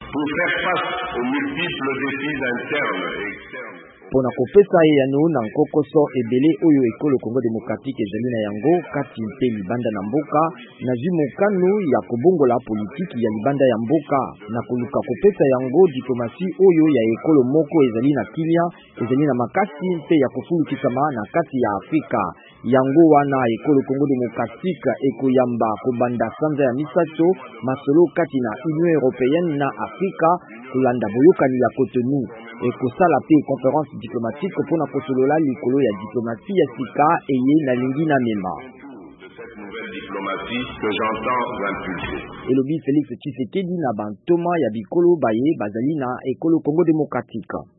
pour faire face aux multiples défis internes et externes. Pona kopesa yano na nkokoso ebele oyo ekolo Congo Démocratique ezali na yango kati mpe libanda na mboka na mokano ya kobongola politiki ya libanda ya mboka na koluka kopesa yango diplomasi oyo ya ekolo moko ezali na kilia ezali na makasi mpe ya kofulukisama na kati ya Afrika. Yango wana ekolo Congo Démocratique ekoyamba kobanda sanza ya misato masolo kati na Union Européenne na Afrika kolanda boyokani ya Cotonou ekosala pe conférence diplomatique pour na kosolola likolo ya diplomatie ya sika eye na lingi na mema. Nouvelle diplomatie que j'entends impulser. Elobi Félix Tshisekedi na bantoma ya bikolo baye bazali na ekolo Congo Démocratique.